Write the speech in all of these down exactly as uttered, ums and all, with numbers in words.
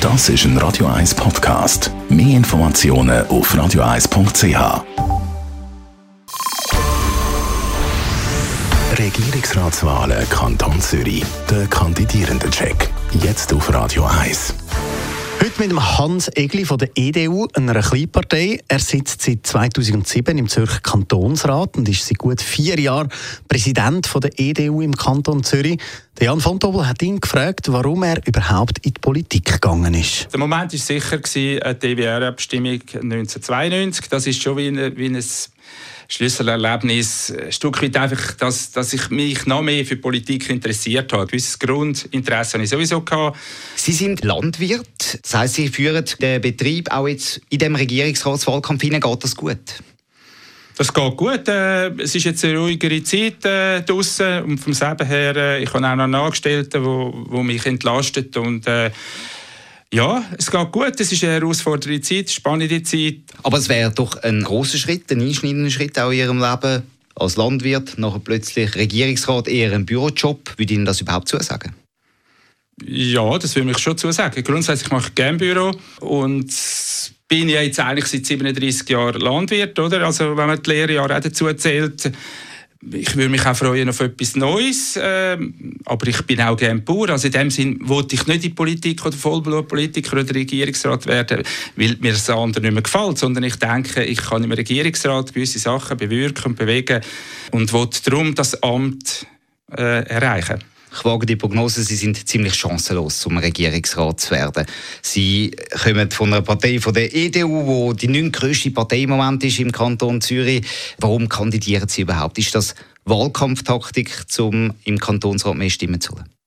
Das ist ein Radio eins Podcast. Mehr Informationen auf radio eins punkt c h. Regierungsratswahlen Kanton Zürich. Der Kandidierenden-Check. Jetzt auf Radio eins. Heute mit dem Hans Egli von der E D U, einer Kleinpartei. Er sitzt seit zweitausendsieben im Zürcher Kantonsrat und ist seit gut vier Jahren Präsident von der E D U im Kanton Zürich. Der Jan von Tobel hat ihn gefragt, warum er überhaupt in die Politik gegangen ist. Der Moment war sicher eine D W R-Abstimmung neunzehnhundertzweiundneunzig. Das ist schon wie ein, wie ein Schlüsselerlebnis, ein Stück weit einfach, dass, dass ich mich noch mehr für Politik interessiert habe. Ein gewisses Grundinteresse hatte ich sowieso gehabt. Sie sind Landwirt, das heisst, Sie führen den Betrieb auch jetzt in diesem Regierungsratswahlkampf hinein. Geht das gut? Das geht gut. Es ist jetzt eine ruhigere Zeit äh, draussen. Und vom Seben her, äh, ich habe auch noch einen Angestellten, der mich entlastet. Und, äh, ja, es geht gut. Es ist eine herausfordernde Zeit, eine spannende Zeit. Aber es wäre doch ein grosser Schritt, ein einschneidender Schritt auch in Ihrem Leben als Landwirt, nachher plötzlich Regierungsrat, eher ein Bürojob. Würde Ihnen das überhaupt zusagen? Ja, das würde mich schon zusagen. Grundsätzlich mache ich gerne Büro und bin ja jetzt eigentlich seit siebenunddreissig Jahren Landwirt, oder? Also wenn man die Lehrjahre auch dazu zählt. Ich würde mich auch freuen auf etwas Neues, äh, aber ich bin auch gerne Bauer. Also in dem Sinn wollte ich nicht in die Politik oder Vollblutpolitiker oder Regierungsrat werden, weil mir das andere nicht mehr gefällt, sondern ich denke, ich kann im Regierungsrat gewisse Sachen bewirken und bewegen und wollte darum das Amt äh, erreichen. Ich wage die Prognose, Sie sind ziemlich chancenlos, zum Regierungsrat zu werden. Sie kommen von einer Partei, von der E D U, die die neuntgrösste Partei im Moment ist im Kanton Zürich. Warum kandidieren Sie überhaupt? Ist das Wahlkampftaktik, um im Kantonsrat mehr Stimmen zu holen?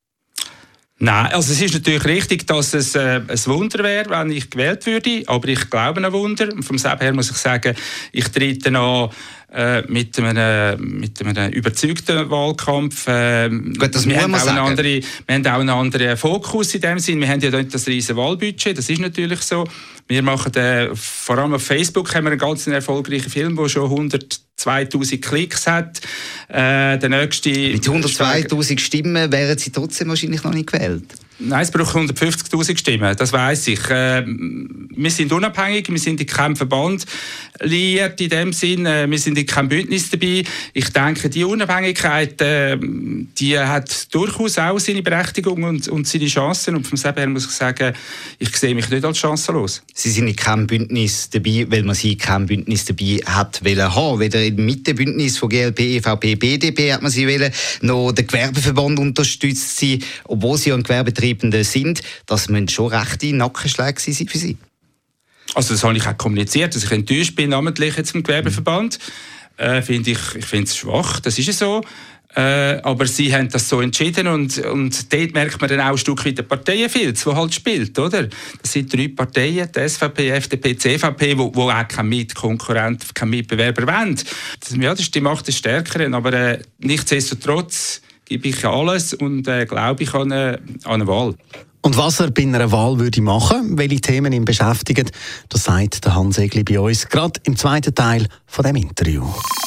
Nein, also es ist natürlich richtig, dass es äh, ein Wunder wäre, wenn ich gewählt würde, aber ich glaube an ein Wunder. Und vom selben her muss ich sagen, ich trete an äh, mit, einem, mit einem überzeugten Wahlkampf. Äh, Gut, das wir, muss haben man auch sagen. Einen anderen, wir haben auch einen anderen Fokus in dem Sinn. Wir haben ja nicht das riesen Wahlbudget, das ist natürlich so. Wir machen, äh, vor allem auf Facebook haben wir einen ganz erfolgreichen Film, der schon hundertzweitausend Klicks hat. Äh, der nächste Mit hundertzweitausend Stimmen wären Sie trotzdem wahrscheinlich noch nicht gewählt. Nein, es braucht hundertfünfzigtausend Stimmen, das weiss ich. Äh, wir sind unabhängig, wir sind in keinem Verband liiert in dem Sinn, äh, wir sind in keinem Bündnis dabei. Ich denke, die Unabhängigkeit, äh, die hat durchaus auch seine Berechtigung und, und seine Chancen. Und vom selben her muss ich sagen, ich sehe mich nicht als chancenlos. Sie sind in keinem Bündnis dabei, weil man sie in keinem Bündnis dabei hat wollen haben. Weder im Mittebündnis von G L P, E V P, B D P hat man sie wollen, noch der Gewerbeverband unterstützt sie, obwohl sie ein Gewerbetreibende sind. Das müssen schon rechte Nackenschläge sein für sie. Also das habe ich auch kommuniziert, dass ich enttäuscht bin, namentlich jetzt im Gewerbeverband. Äh, finde ich ich finde es schwach, das ist ja so. Äh, aber sie haben das so entschieden und, und dort merkt man dann auch ein Stück weit den Parteienfilz, der halt spielt, oder? Das sind drei Parteien, die S V P, F D P, C V P, wo, wo auch kein Mitkonkurrent, kein Mitbewerber wollen. Das, ja, das ist die Macht des Stärkeren, aber äh, nichtsdestotrotz gebe ich alles und äh, glaube ich an eine, an eine Wahl. Und was er bei einer Wahl würde machen, welche Themen ihn beschäftigen, das sagt der Hans Egli bei uns, gerade im zweiten Teil von diesem Interview.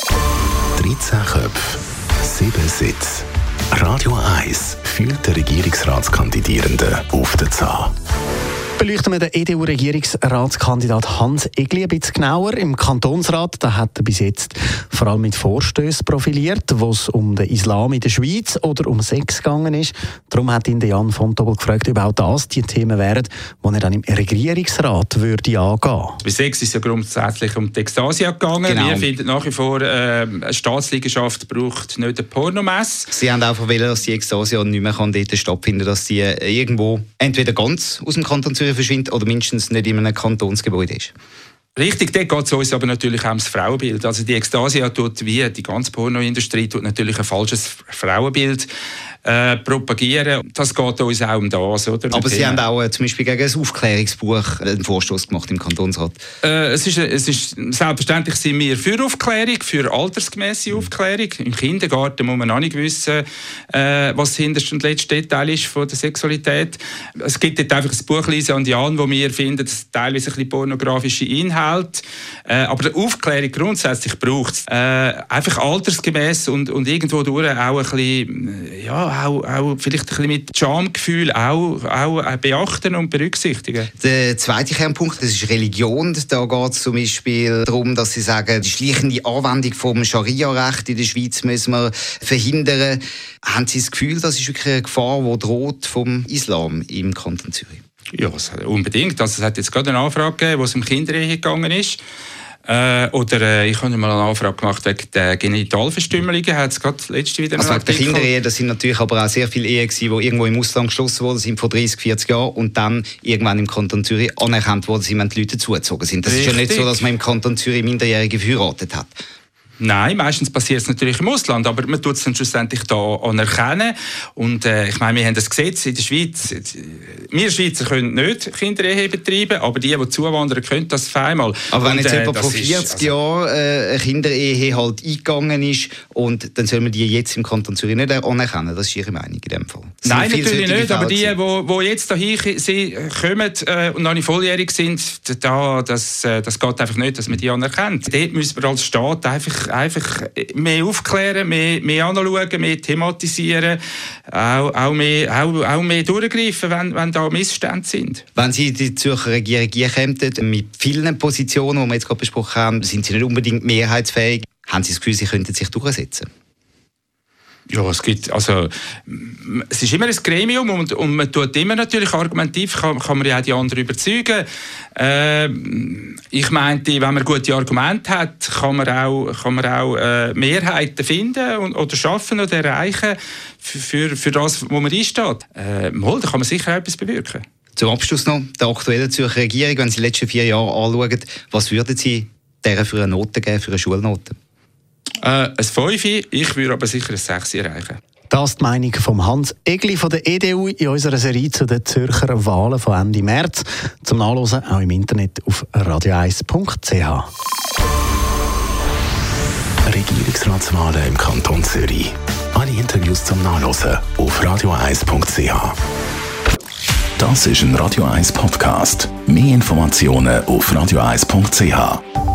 dreizehn Köpfe, sieben Sitze. Radio eins führt den Regierungsratskandidierenden auf den Zahn. Beleuchten wir den E D U-Regierungsratskandidat Hans Egli ein bisschen genauer. Im Kantonsrat da hat er bis jetzt vor allem mit Vorstößen profiliert, wo es um den Islam in der Schweiz oder um Sex gegangen ist. Darum hat ihn Jan von Tobel gefragt, ob auch das die Themen wären, die er dann im Regierungsrat würde angehen. Bei Sex ist es ja grundsätzlich um die Ekstasia gegangen. Genau. Wir finden nach wie vor, äh, eine Staatsliegenschaft braucht nicht eine Pornomesse. Sie haben auch verwählt, dass die Ekstasia nicht mehr dort stattfinden kann, dass sie irgendwo entweder ganz aus dem Kanton Zürich verschwindet oder mindestens nicht in einem Kantonsgebäude ist. Richtig, dort geht es uns aber natürlich auch ums Frauenbild. Also die Ekstasia tut, wie die ganze Pornoindustrie, tut natürlich ein falsches Frauenbild äh, propagieren. Das geht uns auch um das. Oder? Aber Sie haben auch äh, zum Beispiel gegen ein Aufklärungsbuch einen Vorstoß gemacht im Kantonsrat. Äh, es ist, es ist, selbstverständlich sind wir für Aufklärung, für altersgemäße Aufklärung. Im Kindergarten muss man auch nicht wissen, äh, was das hinterste und letzte Detail ist von der Sexualität. Es gibt dort einfach ein Buch, Lisa und Jan, wo wir finden, dass teilweise ein bisschen pornografische Inhalte, äh, aber die Aufklärung grundsätzlich braucht es. Äh, einfach altersgemäß und, und irgendwo durch auch ein bisschen, ja, ja, auch, auch vielleicht ein bisschen mit Schamgefühl auch, auch beachten und berücksichtigen. Der zweite Kernpunkt, das ist Religion. Da geht es zum Beispiel darum, dass Sie sagen, die schleichende Anwendung vom Scharia-Recht in der Schweiz müssen wir verhindern. Haben Sie das Gefühl, das ist wirklich eine Gefahr, die droht vom Islam im Kanton Zürich? Ja, unbedingt. Also, es hat jetzt gerade eine Anfrage gegeben, wo es um Kinderehe gegangen ist. Äh, oder äh, ich habe mal eine Anfrage gemacht wegen der Genitalverstümmelungen. Hat es gerade letzte wieder also wegen der Kinderehe, das sind natürlich aber auch sehr viele Ehen gewesen, die irgendwo im Ausland geschlossen wurden sind vor dreißig, vierzig Jahren und dann irgendwann im Kanton Zürich anerkannt worden sind, wenn die Leute zugezogen sind. Das Richtig. Ist ja nicht so, dass man im Kanton Zürich Minderjährige verheiratet hat. Nein, meistens passiert es natürlich im Ausland, aber man tut es dann schlussendlich da anerkennen. Und äh, ich meine, wir haben das Gesetz in der Schweiz. Wir Schweizer können nicht Kinderehe betreiben, aber die, die zuwandern, können das zweimal. Aber wenn und, jetzt äh, jemand vor vierzig also Jahren äh, eine Kinderehe halt eingegangen ist und dann soll man die jetzt im Kanton Zürich nicht anerkennen, das ist Ihre Meinung in dem Fall? Das Nein, natürlich nicht, aber die, die jetzt hierhin kommen äh, und noch nicht volljährig sind, da, das, äh, das geht einfach nicht, dass man die anerkennt. Dort müssen wir als Staat einfach einfach mehr aufklären, mehr, mehr anschauen, mehr thematisieren, auch, auch, mehr, auch, auch mehr durchgreifen, wenn, wenn da Missstände sind. Wenn Sie die Zürcher Regierung kämen, mit vielen Positionen, die wir jetzt gerade besprochen haben, sind Sie nicht unbedingt mehrheitsfähig. Haben Sie das Gefühl, Sie könnten sich durchsetzen? Ja, es gibt, also, es ist immer ein Gremium und, und man tut immer natürlich argumentiv, kann, kann man ja auch die anderen überzeugen. Äh, ich meinte, wenn man gute Argumente hat, kann man auch, kann man auch äh, Mehrheiten finden und, oder schaffen oder erreichen für, für das, wo man einsteht. Äh, mal, da kann man sicher etwas bewirken. Zum Abschluss noch, der aktuellen Zürcher Regierung, wenn Sie die letzten vier Jahre anschauen, was würden Sie der für eine Note geben, für eine Schulnote? Äh, ein fünf, ich würde aber sicher ein sechs erreichen. Das ist die Meinung von Hans Egli von der E D U in unserer Serie zu den Zürcher Wahlen von Ende März. Zum Nachlesen auch im Internet auf radio eis punkt c h. Regierungsratswahlen im Kanton Zürich. Alle Interviews zum Nachlesen auf radio eis punkt c h. Das ist ein Radio eins Podcast. Mehr Informationen auf radio eis punkt c h.